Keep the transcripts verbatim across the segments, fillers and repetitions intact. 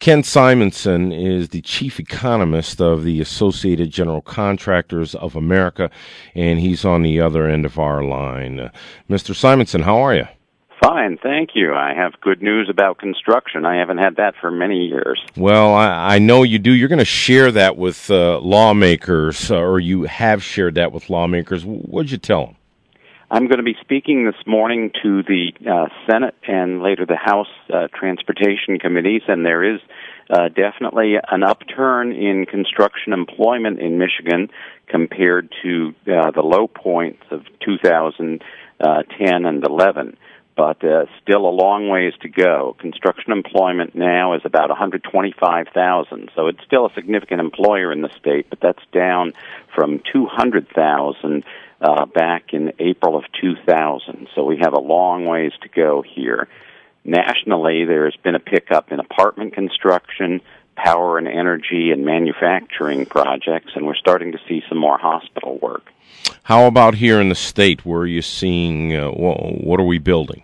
Ken Simonson is the chief economist of the Associated General Contractors of America, and he's on the other end of our line. Uh, Mister Simonson, how are you? Fine, thank you. I have good news about construction. I haven't had that for many years. Well, I, I know you do. You're going to share that with uh, lawmakers, uh, or you have shared that with lawmakers. What did you tell them? I'm going to be speaking this morning to the uh, Senate and later the House uh, Transportation Committees, and there is uh, definitely an upturn in construction employment in Michigan compared to uh, the low points of two thousand ten and eleven. But uh, still a long ways to go. Construction employment now is about one hundred twenty-five thousand, so it's still a significant employer in the state, but that's down from two hundred thousand uh, back in April of two thousand. So we have a long ways to go here. Nationally, there's been a pickup in apartment construction, power and energy, and manufacturing projects, and we're starting to see some more hospital work. How about here in the state? Where are you seeing, uh, what are we building?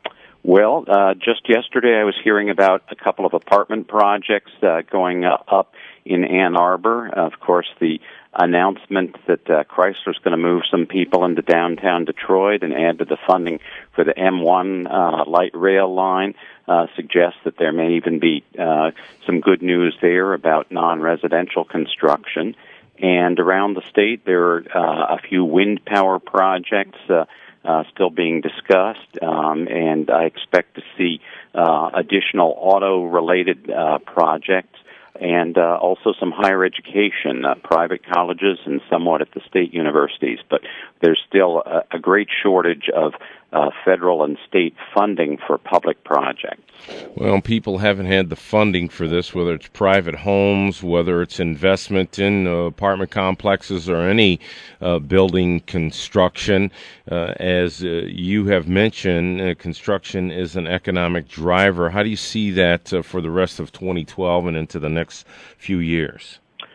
Well, uh, just yesterday I was hearing about a couple of apartment projects uh, going uh, up in Ann Arbor. Of course, the announcement that uh, Chrysler's going to move some people into downtown Detroit and add to the funding for the M one uh, light rail line uh, suggests that there may even be uh, some good news there about non-residential construction. And around the state, there are uh, a few wind power projects uh, uh, still being discussed, um, and I expect to see uh, additional auto-related uh, projects and uh, also some higher education, uh, private colleges and somewhat at the state universities. But there's still a, a great shortage of uh, federal and state funding for public projects. Well, people haven't had the funding for this, whether it's private homes, whether it's investment in uh, apartment complexes or any uh, building construction. Uh, as uh, you have mentioned, uh, construction is an economic driver. How do you see that uh, for the rest of twenty twelve and into the next few years?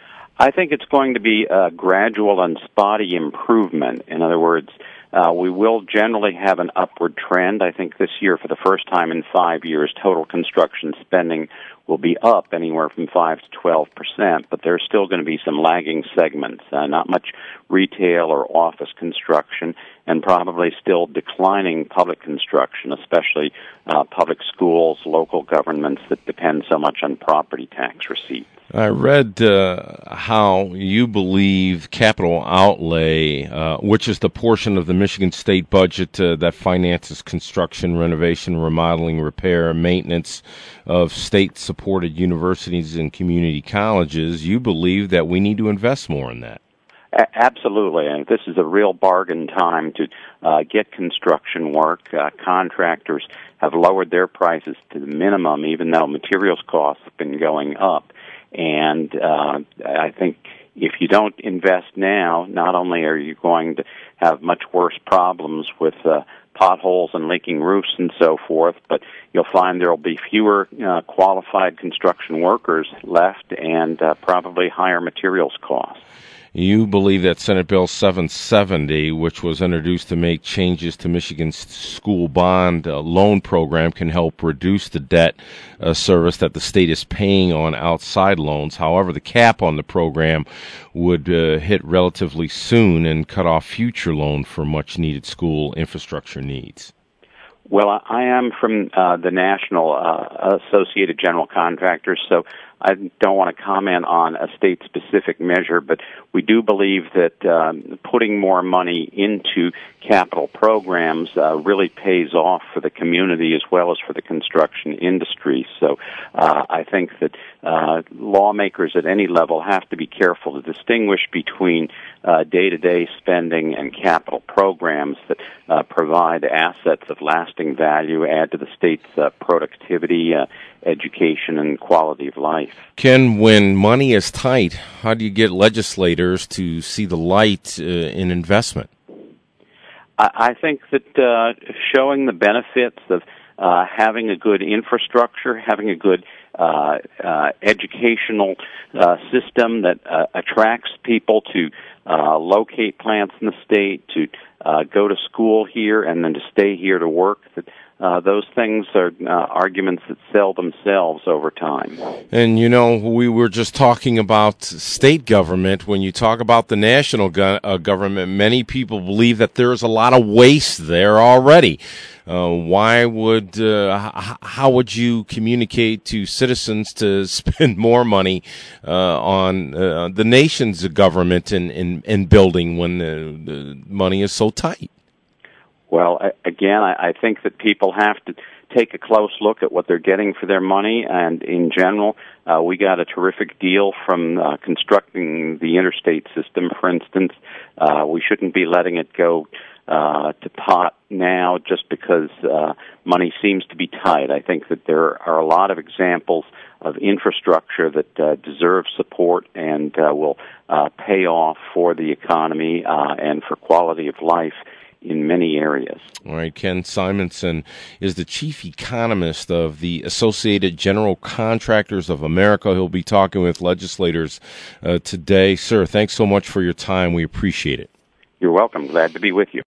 I think it's going to be a gradual and spotty improvement. In other words, Uh, we will generally have an upward trend. I think this year, for the first time in five years, total construction spending will be up anywhere from five to twelve percent, but there's still going to be some lagging segments, uh, not much retail or office construction, and probably still declining public construction, especially uh, public schools, local governments that depend so much on property tax receipts. I read uh, how you believe capital outlay, uh, which is the portion of the Michigan state budget uh, that finances construction, renovation, remodeling, repair, and maintenance of state-supported universities and community colleges, you believe that we need to invest more in that. A- absolutely, and this is a real bargain time to uh, get construction work. Uh, contractors have lowered their prices to the minimum, even though materials costs have been going up. And uh, I think if you don't invest now, not only are you going to have much worse problems with uh, potholes and leaking roofs and so forth, but you'll find there will be fewer uh, qualified construction workers left and uh, probably higher materials costs. You believe that Senate Bill seven seventy, which was introduced to make changes to Michigan's school bond uh, loan program, can help reduce the debt uh, service that the state is paying on outside loans. However, the cap on the program would uh, hit relatively soon and cut off future loans for much-needed school infrastructure needs. Well, I am from uh, the National uh, Associated General Contractors, so I don't want to comment on a state-specific measure, but we do believe that um, putting more money into capital programs uh, really pays off for the community as well as for the construction industry. So uh, I think that uh, lawmakers at any level have to be careful to distinguish between uh, day-to-day spending and capital programs that uh, provide assets of lasting value, add to the state's uh, productivity, uh, education, and quality of life. Ken, when money is tight, how do you get legislators to see the light uh, in investment? I think that uh, showing the benefits of uh, having a good infrastructure, having a good uh, uh, educational uh, system that uh, attracts people to uh, locate plants in the state, to uh, go to school here, and then to stay here to work, that uh, those things are uh, arguments that sell themselves over time. And, you know, we were just talking about state government. When you talk about the national go- uh, government, many people believe that there's a lot of waste there already. Uh, why would, uh, h- how would you communicate to citizens to spend more money uh, on uh, the nation's government and, and, and building when the, the money is so tight? Well, again, I think that people have to take a close look at what they're getting for their money, and in general, uh, we got a terrific deal from uh, constructing the interstate system, for instance. Uh, we shouldn't be letting it go uh, to pot now just because uh, money seems to be tight. I think that there are a lot of examples of infrastructure that uh, deserve support and uh, will uh, pay off for the economy uh, and for quality of life in many areas. All right, Ken Simonson is the chief economist of the Associated General Contractors of America. He'll be talking with legislators uh, today. Sir, thanks so much for your time. We appreciate it. You're welcome. Glad to be with you.